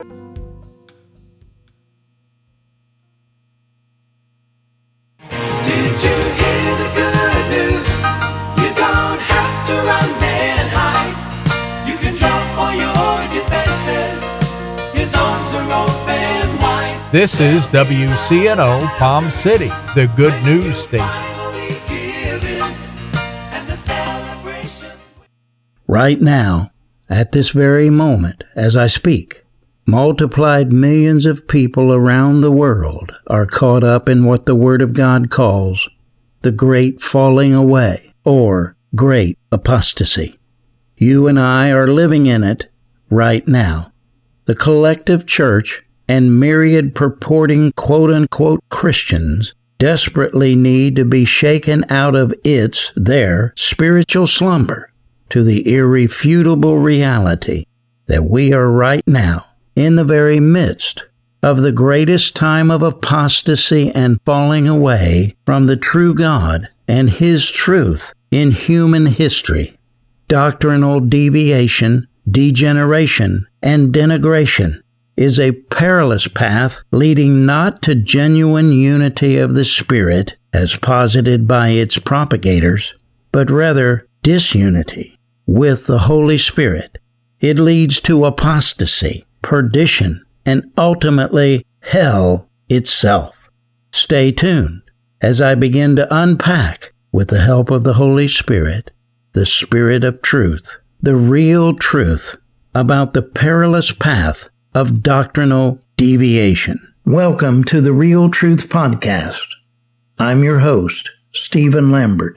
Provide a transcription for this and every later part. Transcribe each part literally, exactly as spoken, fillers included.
Did you hear the good news? You don't have to run and hide. You can drop all your defenses. His arms are open wide. This is W C N O Palm City, the good news station. Right now, at this very moment, as I speak, multiplied millions of people around the world are caught up in what the Word of God calls the great falling away, or great apostasy. You and I are living in it right now. The collective church and myriad purporting quote-unquote Christians desperately need to be shaken out of its, their, spiritual slumber to the irrefutable reality that we are right now in the very midst of the greatest time of apostasy and falling away from the true God and His truth in human history. Doctrinal deviation, degeneration, and denigration is a perilous path leading not to genuine unity of the Spirit as posited by its propagators, but rather disunity with the Holy Spirit. It leads to apostasy, perdition, and ultimately hell itself. Stay tuned as I begin to unpack, with the help of the Holy Spirit, the Spirit of truth, the real truth about the perilous path of doctrinal deviation. Welcome to the Real Truth Podcast. I'm your host, Stephen Lambert.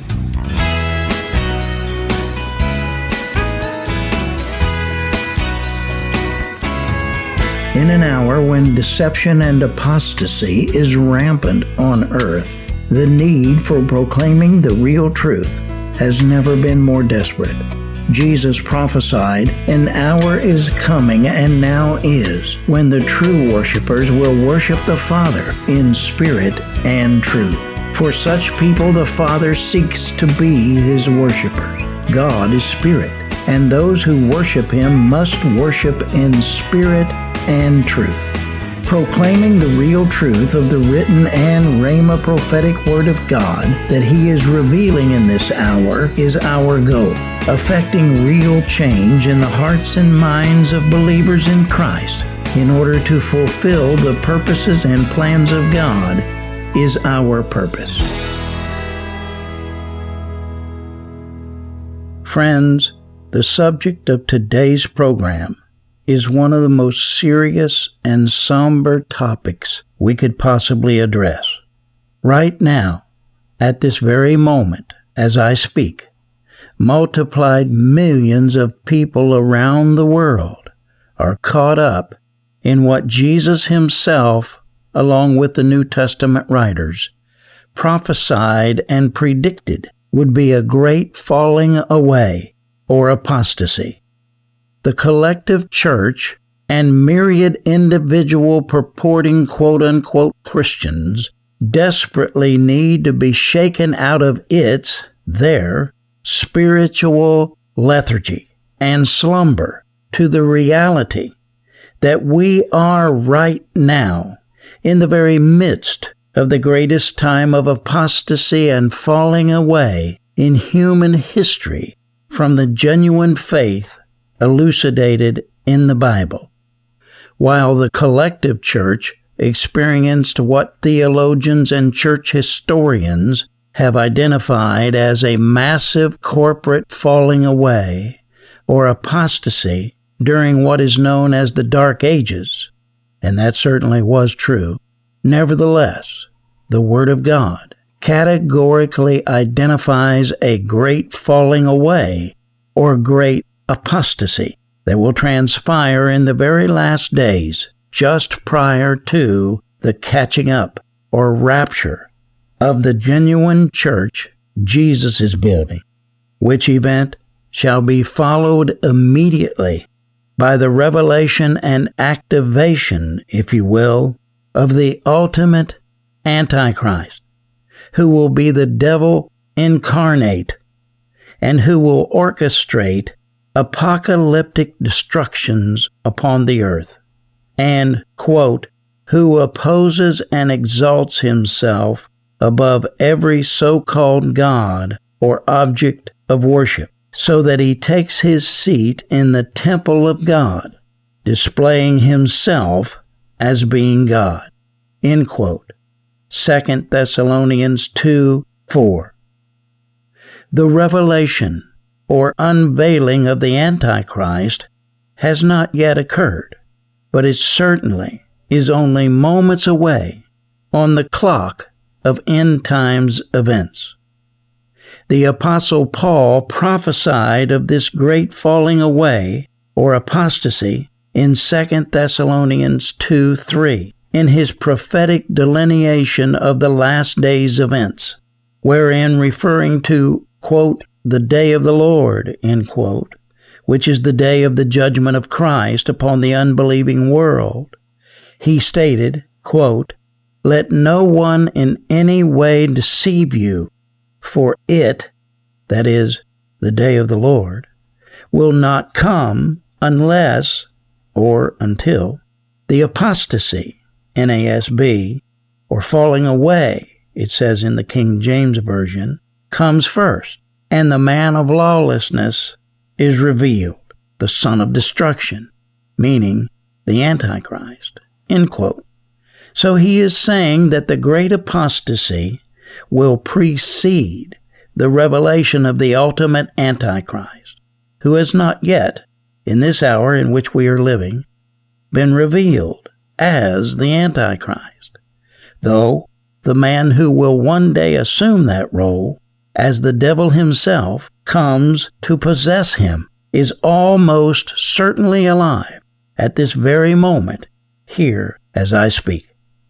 In an hour when deception and apostasy is rampant on earth, the need for proclaiming the real truth has never been more desperate. Jesus prophesied, "An hour is coming and now is, when the true worshipers will worship the Father in spirit and truth. For such people the Father seeks to be His worshipers. God is spirit, and those who worship Him must worship in spirit and truth." Proclaiming the real truth of the written and Rhema prophetic Word of God that He is revealing in this hour is our goal. Affecting real change in the hearts and minds of believers in Christ in order to fulfill the purposes and plans of God is our purpose. Friends, the subject of today's program is one of the most serious and somber topics we could possibly address. Right now, at this very moment, as I speak, multiplied millions of people around the world are caught up in what Jesus Himself, along with the New Testament writers, prophesied and predicted would be a great falling away or apostasy. The collective church and myriad individual purporting quote-unquote Christians desperately need to be shaken out of its, their, spiritual lethargy and slumber to the reality that we are right now in the very midst of the greatest time of apostasy and falling away in human history from the genuine faith elucidated in the Bible. While the collective church experienced what theologians and church historians have identified as a massive corporate falling away or apostasy during what is known as the Dark Ages, and that certainly was true, nevertheless, the Word of God categorically identifies a great falling away or great apostasy that will transpire in the very last days, just prior to the catching up or rapture of the genuine church Jesus is building, which event shall be followed immediately by the revelation and activation, if you will, of the ultimate Antichrist, who will be the devil incarnate and who will orchestrate apocalyptic destructions upon the earth. and, quote, who opposes and exalts himself above every so-called God or object of worship, so that he takes his seat in the temple of God, displaying himself as being God, end quote. Second Thessalonians two four. The revelation or unveiling of the Antichrist has not yet occurred, but it certainly is only moments away on the clock of end times events. The Apostle Paul prophesied of this great falling away or apostasy in Second Thessalonians two three in his prophetic delineation of the last days events, wherein referring to, quote, the day of the Lord, end quote, which is the day of the judgment of Christ upon the unbelieving world, he stated, quote, let no one in any way deceive you, for it, that is, the day of the Lord, will not come unless, or until, the apostasy, N A S B, or falling away, it says in the King James Version, comes first, and the man of lawlessness is revealed, the son of destruction, meaning the Antichrist, end quote. So he is saying that the great apostasy will precede the revelation of the ultimate Antichrist, who has not yet, in this hour in which we are living, been revealed as the Antichrist, though the man who will one day assume that role as the devil himself comes to possess him is almost certainly alive at this very moment here as I speak.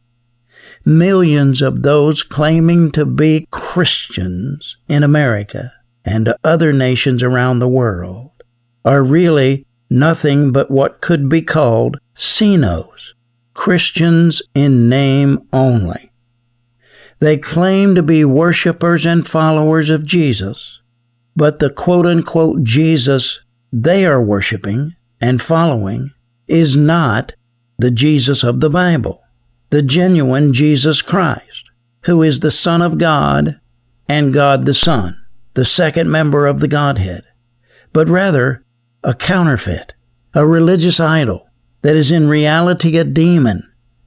Millions of those claiming to be Christians in America and other nations around the world are really nothing but what could be called C N Os, Christians in name only. They claim to be worshipers and followers of Jesus, but the quote-unquote Jesus they are worshiping and following is not the Jesus of the Bible, the genuine Jesus Christ, who is the Son of God and God the Son, the second member of the Godhead, but rather a counterfeit, a religious idol that is in reality a demon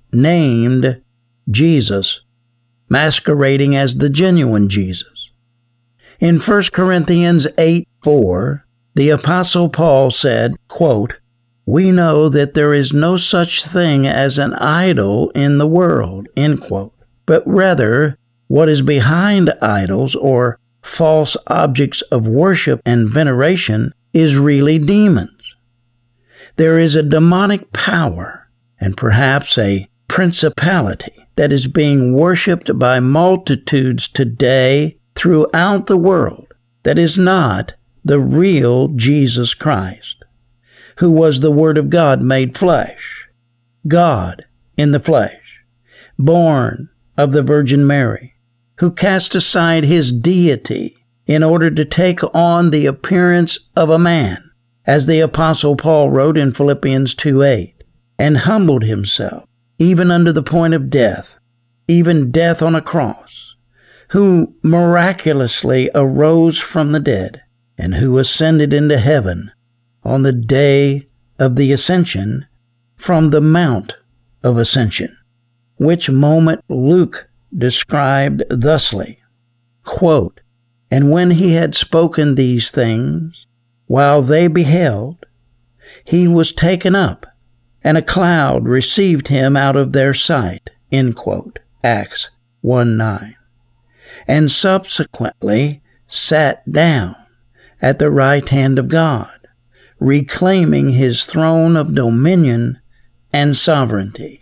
named Jesus, masquerading as the genuine Jesus. In First Corinthians eight four, the Apostle Paul said, quote, we know that there is no such thing as an idol in the world, end quote, but rather what is behind idols or false objects of worship and veneration is really demons. There is a demonic power and perhaps a principality that is being worshipped by multitudes today throughout the world that is not the real Jesus Christ, who was the Word of God made flesh, God in the flesh, born of the Virgin Mary, who cast aside his deity in order to take on the appearance of a man, as the Apostle Paul wrote in Philippians two eight, and humbled himself, even unto the point of death, even death on a cross, who miraculously arose from the dead, and who ascended into heaven on the day of the ascension from the Mount of Ascension, which moment Luke described thusly, quote, and when he had spoken these things, while they beheld, he was taken up, and a cloud received him out of their sight, end quote, Acts one nine, and subsequently sat down at the right hand of God, reclaiming his throne of dominion and sovereignty.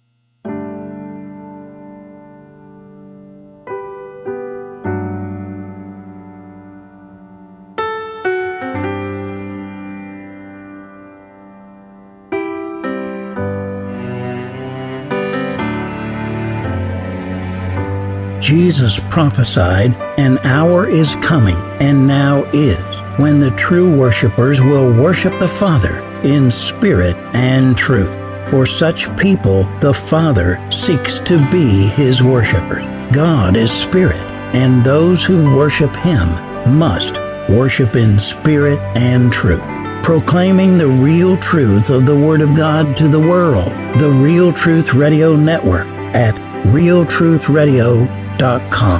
Jesus prophesied, an hour is coming, and now is, when the true worshipers will worship the Father in spirit and truth. For such people, the Father seeks to be His worshipers. God is spirit, and those who worship Him must worship in spirit and truth. Proclaiming the real truth of the Word of God to the world. The Real Truth Radio Network at real truth radio dot com.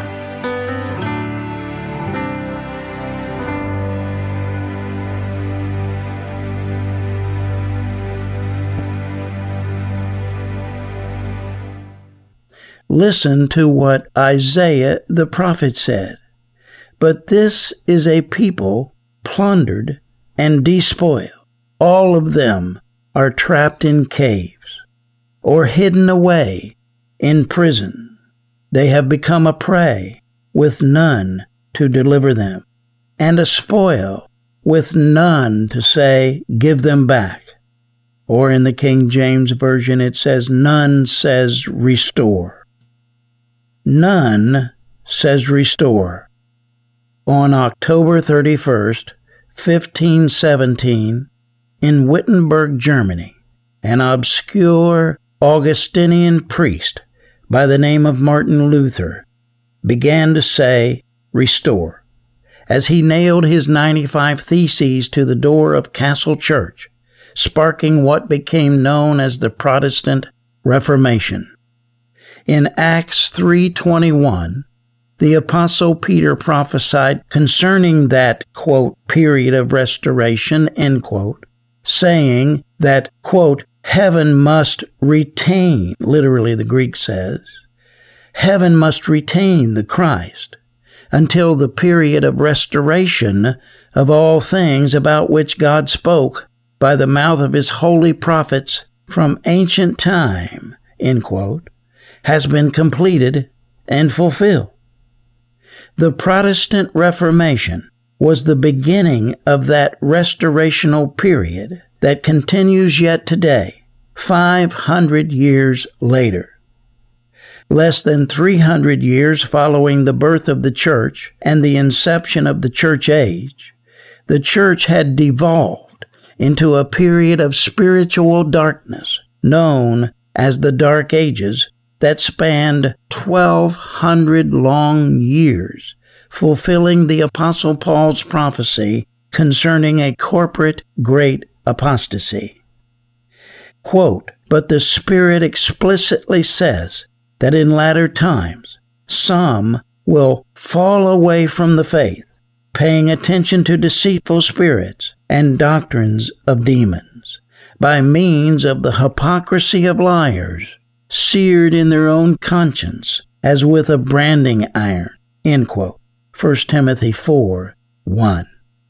Listen to what Isaiah the prophet said. But this is a people plundered and despoiled. All of them are trapped in caves or hidden away in prison. They have become a prey with none to deliver them, and a spoil with none to say, give them back. Or in the King James Version it says, none says restore. None says restore. On October thirty-first, fifteen seventeen, in Wittenberg, Germany, an obscure Augustinian priest by the name of Martin Luther began to say, restore, as he nailed his ninety-five Theses to the door of Castle Church, sparking what became known as the Protestant Reformation. In Acts three twenty-one, the Apostle Peter prophesied concerning that, quote, period of restoration, end quote, saying that, quote, heaven must retain, literally the Greek says, heaven must retain the Christ until the period of restoration of all things about which God spoke by the mouth of His holy prophets from ancient time, end quote, has been completed and fulfilled. The Protestant Reformation was the beginning of that restorational period that continues yet today, five hundred years later. Less than three hundred years following the birth of the church and the inception of the church age, the church had devolved into a period of spiritual darkness known as the Dark Ages that spanned twelve hundred long years, fulfilling the Apostle Paul's prophecy concerning a corporate great apostasy. Quote, but the Spirit explicitly says that in latter times some will fall away from the faith, paying attention to deceitful spirits and doctrines of demons, by means of the hypocrisy of liars, seared in their own conscience as with a branding iron, end quote. First Timothy four one.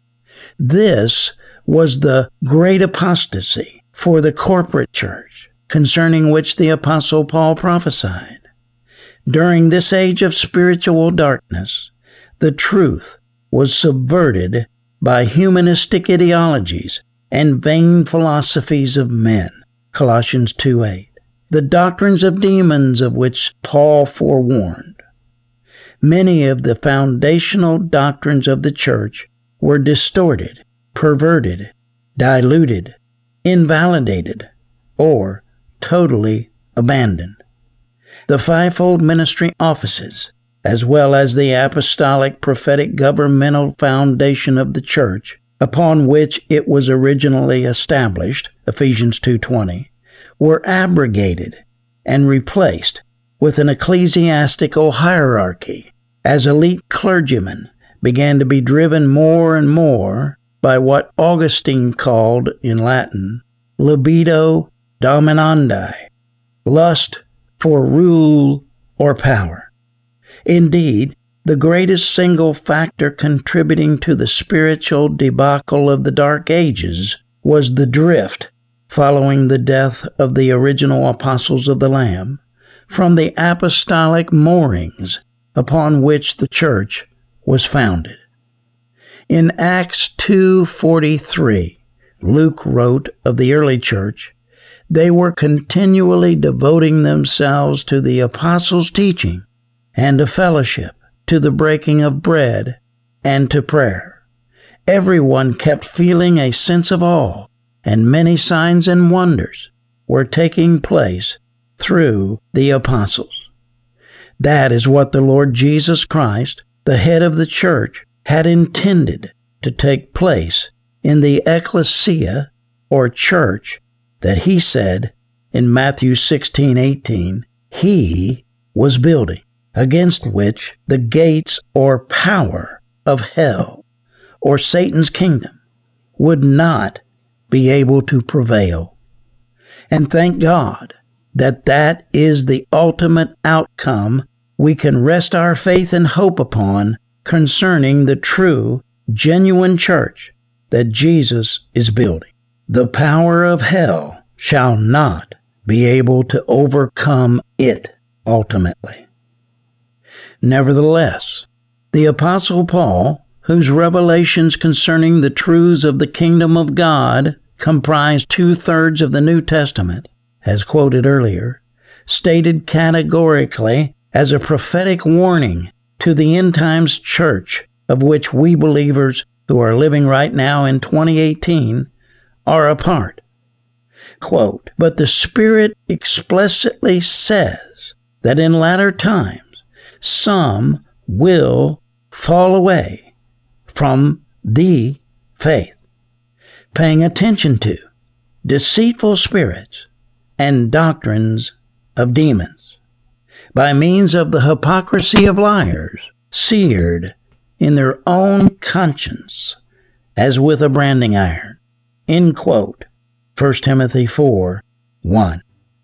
This was the great apostasy for the corporate church, concerning which the Apostle Paul prophesied. During this age of spiritual darkness, the truth was subverted by humanistic ideologies and vain philosophies of men, Colossians two eight. The doctrines of demons of which Paul forewarned. Many of the foundational doctrines of the church were distorted, perverted, diluted, invalidated, or totally abandoned. The fivefold ministry offices, as well as the apostolic prophetic governmental foundation of the church, upon which it was originally established, Ephesians two twenty, were abrogated and replaced with an ecclesiastical hierarchy, as elite clergymen began to be driven more and more by what Augustine called, in Latin, libido dominandi, lust for rule or power. Indeed, the greatest single factor contributing to the spiritual debacle of the Dark Ages was the drift, following the death of the original apostles of the Lamb, from the apostolic moorings upon which the church was founded. In Acts two forty-three, Luke wrote of the early church, they were continually devoting themselves to the apostles' teaching and to fellowship, to the breaking of bread, and to prayer. Everyone kept feeling a sense of awe, and many signs and wonders were taking place through the apostles. That is what the Lord Jesus Christ, the head of the church, had intended to take place in the ecclesia, or church, that he said in Matthew sixteen eighteen he was building, against which the gates or power of hell, or Satan's kingdom, would not be able to prevail. And thank God that that is the ultimate outcome we can rest our faith and hope upon concerning the true, genuine church that Jesus is building. The power of hell shall not be able to overcome it ultimately. Nevertheless, the Apostle Paul, whose revelations concerning the truths of the kingdom of God comprise two-thirds of the New Testament, as quoted earlier, stated categorically as a prophetic warning to the end times church of which we believers who are living right now in twenty eighteen are a part. Quote, "But the Spirit explicitly says that in latter times some will fall away from the faith, paying attention to deceitful spirits and doctrines of demons, by means of the hypocrisy of liars, seared in their own conscience as with a branding iron." End quote. First Timothy four one.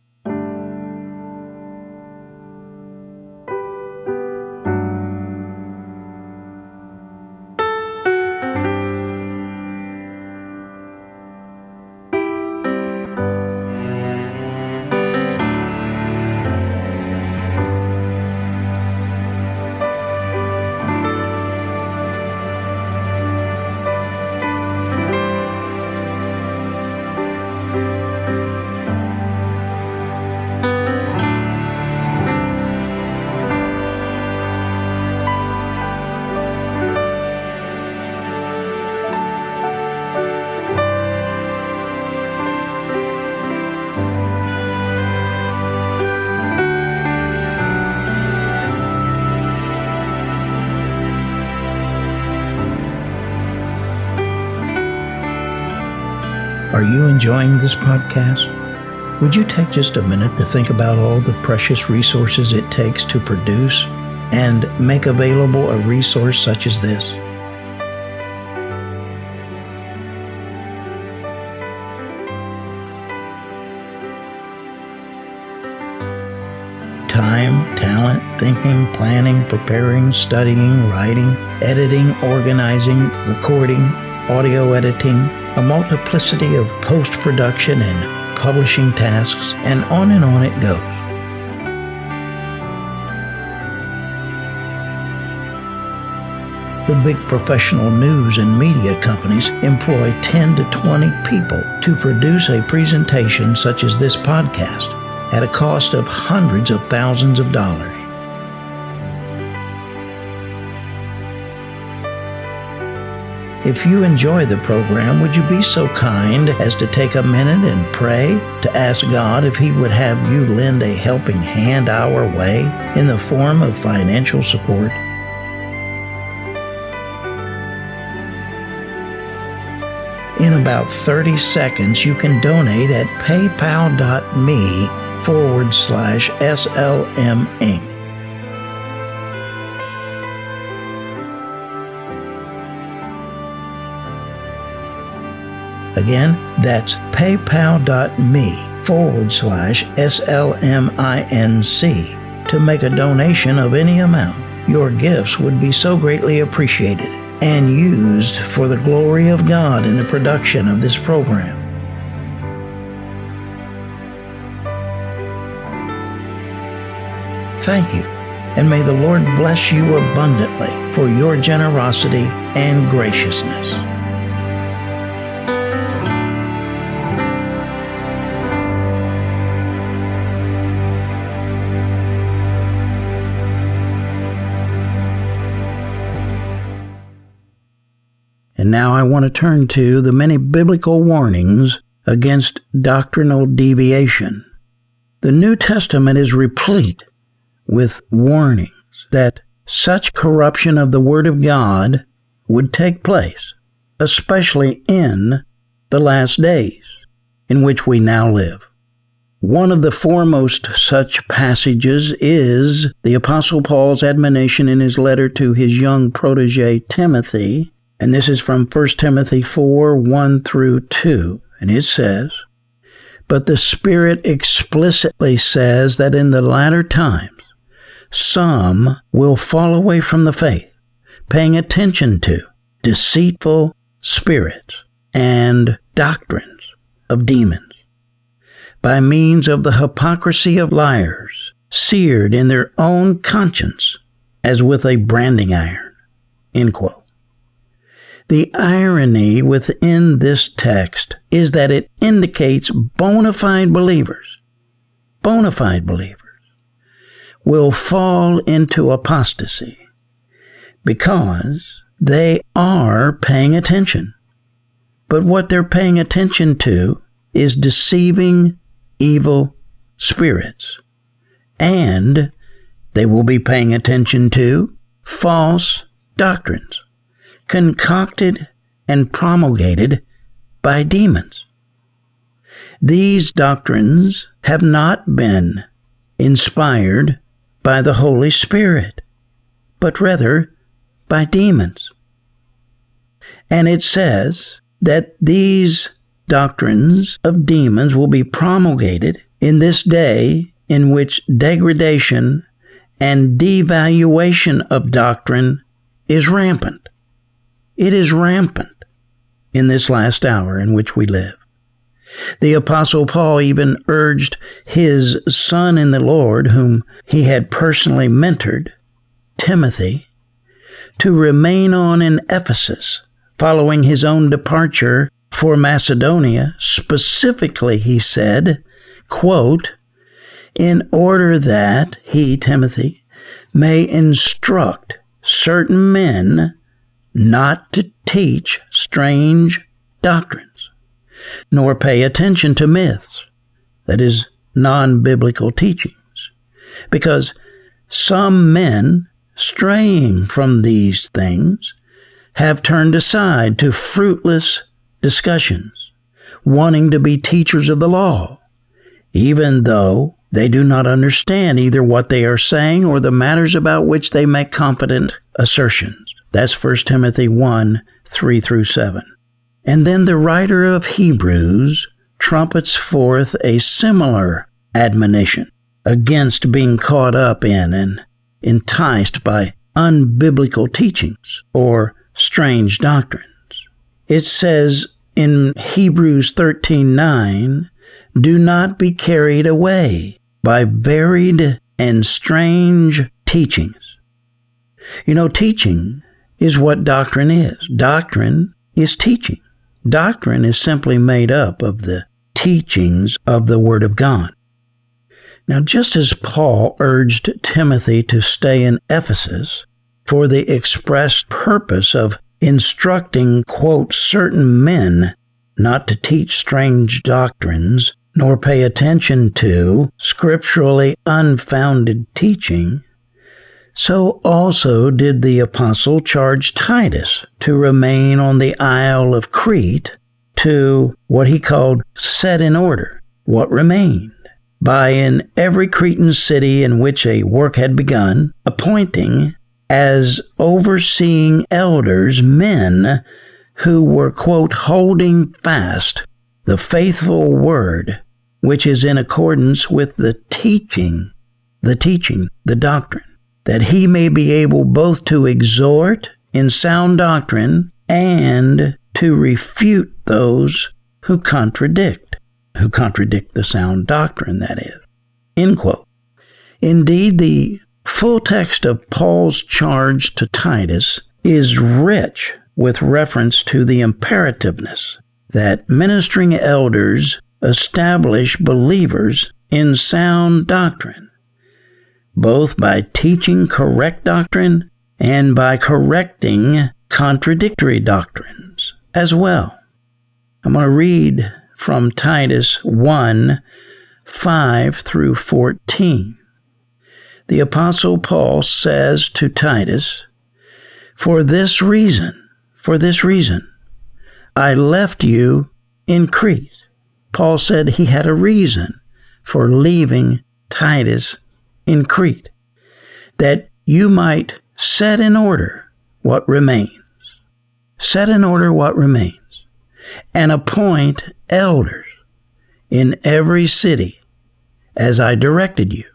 Are you enjoying this podcast? Would you take just a minute to think about all the precious resources it takes to produce and make available a resource such as this? Time, talent, thinking, planning, preparing, studying, writing, editing, organizing, recording, audio editing, a multiplicity of post-production and publishing tasks, and on and on it goes. The big professional news and media companies employ ten to twenty people to produce a presentation such as this podcast at a cost of hundreds of thousands of dollars. If you enjoy the program, would you be so kind as to take a minute and pray to ask God if He would have you lend a helping hand our way in the form of financial support? In about thirty seconds, you can donate at paypal.me forward slash SLM Inc. Again, that's paypal.me forward slash SLMINC to make a donation of any amount. Your gifts would be so greatly appreciated and used for the glory of God in the production of this program. Thank you, and may the Lord bless you abundantly for your generosity and graciousness. And now I want to turn to the many biblical warnings against doctrinal deviation. The New Testament is replete with warnings that such corruption of the Word of God would take place, especially in the last days in which we now live. One of the foremost such passages is the Apostle Paul's admonition in his letter to his young protege Timothy, and this is from First Timothy four, one through two, and it says, "But the Spirit explicitly says that in the latter times some will fall away from the faith, paying attention to deceitful spirits and doctrines of demons, by means of the hypocrisy of liars, seared in their own conscience as with a branding iron." End quote. The irony within this text is that it indicates bona fide believers, bona fide believers, will fall into apostasy because they are paying attention. But what they're paying attention to is deceiving evil spirits. And they will be paying attention to false doctrines, concocted and promulgated by demons. These doctrines have not been inspired by the Holy Spirit, but rather by demons. And it says that these doctrines of demons will be promulgated in this day in which degradation and devaluation of doctrine is rampant. It is rampant in this last hour in which we live. The Apostle Paul even urged his son in the Lord, whom he had personally mentored, Timothy, to remain on in Ephesus following his own departure for Macedonia. Specifically, he said, quote, "in order that he, Timothy, may instruct certain men not to teach strange doctrines, nor pay attention to myths," that is, non-biblical teachings, because some men, straying from these things, have turned aside to fruitless discussions, wanting to be teachers of the law, even though they do not understand either what they are saying or the matters about which they make confident assertions. That's First Timothy one, three through seven. And then the writer of Hebrews trumpets forth a similar admonition against being caught up in and enticed by unbiblical teachings or strange doctrines. It says in Hebrews thirteen nine, "Do not be carried away by varied and strange teachings." You know, teaching is what doctrine is. Doctrine is teaching. Doctrine is simply made up of the teachings of the Word of God. Now, just as Paul urged Timothy to stay in Ephesus for the express purpose of instructing, quote, certain men not to teach strange doctrines, nor pay attention to scripturally unfounded teaching, so also did the apostle charge Titus to remain on the Isle of Crete to what he called set in order what remained, by in every Cretan city in which a work had begun, appointing as overseeing elders men who were, quote, holding fast the faithful word, which is in accordance with the teaching, the teaching, the doctrine, that he may be able both to exhort in sound doctrine and to refute those who contradict, who contradict the sound doctrine, that is. End quote. Indeed, the full text of Paul's charge to Titus is rich with reference to the imperativeness that ministering elders establish believers in sound doctrine, both by teaching correct doctrine and by correcting contradictory doctrines as well. I'm going to read from Titus one, five through fourteen. The Apostle Paul says to Titus, For this reason, for this reason, I left you in Crete. Paul said he had a reason for leaving Titus in Crete, that you might set in order what remains. Set in order what remains, and appoint elders in every city as I directed you.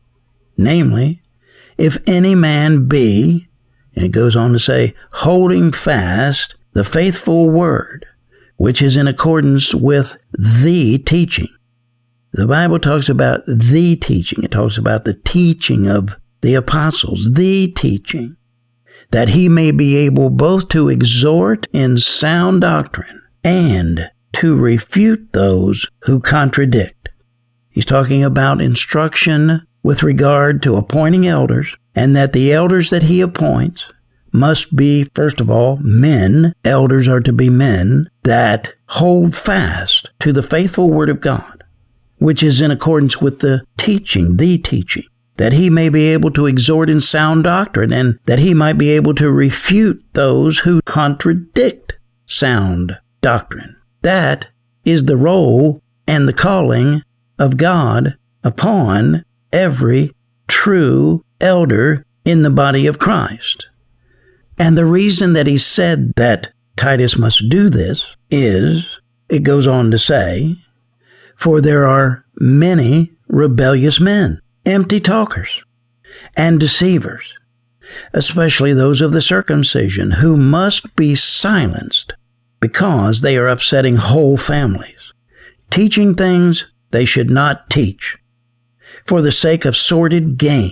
Namely, if any man be, and it goes on to say, holding fast the faithful word, which is in accordance with the teaching. The Bible talks about the teaching. It talks about the teaching of the apostles, the teaching, that he may be able both to exhort in sound doctrine and to refute those who contradict. He's talking about instruction with regard to appointing elders, and that the elders that he appoints must be, first of all, men. Elders are to be men that hold fast to the faithful word of God, which is in accordance with the teaching, the teaching, that he may be able to exhort in sound doctrine, and that he might be able to refute those who contradict sound doctrine. That is the role and the calling of God upon every true elder in the body of Christ. And the reason that he said that Titus must do this is, it goes on to say, for there are many rebellious men, empty talkers, and deceivers, especially those of the circumcision, who must be silenced because they are upsetting whole families, teaching things they should not teach, for the sake of sordid gain.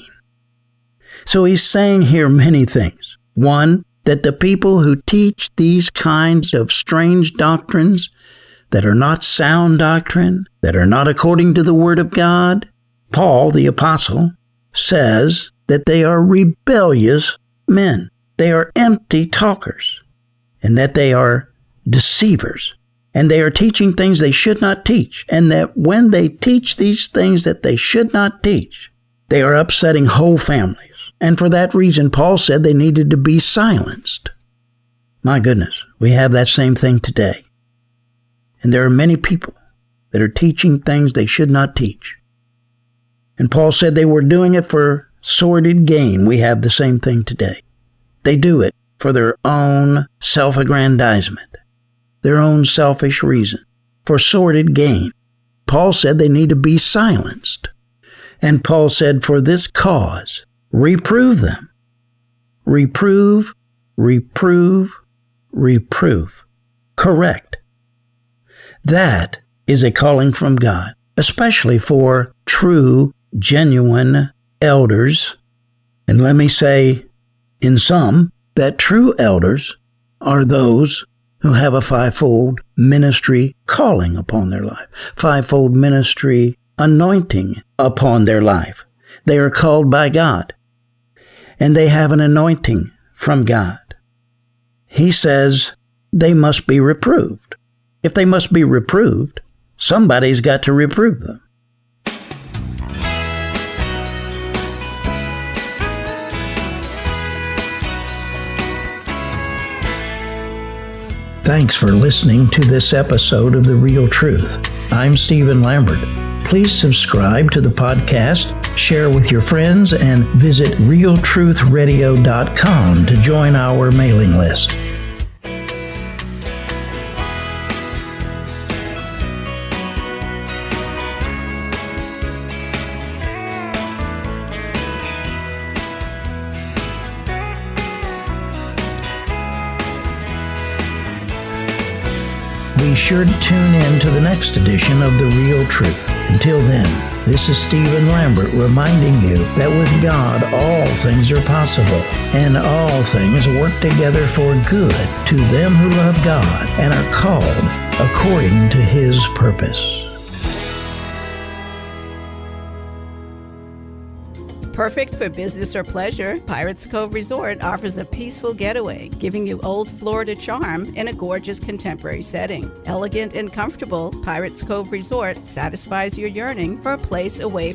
So he's saying here many things. One, that the people who teach these kinds of strange doctrines that are not sound doctrine, that are not according to the Word of God, Paul, the apostle, says that they are rebellious men. They are empty talkers, and that they are deceivers, and they are teaching things they should not teach, and that when they teach these things that they should not teach, they are upsetting whole families. And for that reason, Paul said they needed to be silenced. My goodness, we have that same thing today. And there are many people that are teaching things they should not teach. And Paul said they were doing it for sordid gain. We have the same thing today. They do it for their own self-aggrandizement, their own selfish reason, for sordid gain. Paul said they need to be silenced. And Paul said, for this cause, reprove them. Reprove, reprove, reprove. Correct. That is a calling from God, especially for true, genuine elders. And let me say, in some, that true elders are those who have a fivefold ministry calling upon their life, fivefold ministry anointing upon their life. They are called by God, and they have an anointing from God. He says they must be reproved. If they must be reproved, somebody's got to reprove them. Thanks for listening to this episode of The Real Truth. I'm Stephen Lambert. Please subscribe to the podcast, share with your friends, and visit real truth radio dot com to join our mailing list. Be sure to tune in to the next edition of The Real Truth. Until then, this is Stephen Lambert reminding you that with God all things are possible, and all things work together for good to them who love God and are called according to His purpose. Perfect for business or pleasure, Pirates Cove Resort offers a peaceful getaway, giving you old Florida charm in a gorgeous contemporary setting. Elegant and comfortable, Pirates Cove Resort satisfies your yearning for a place away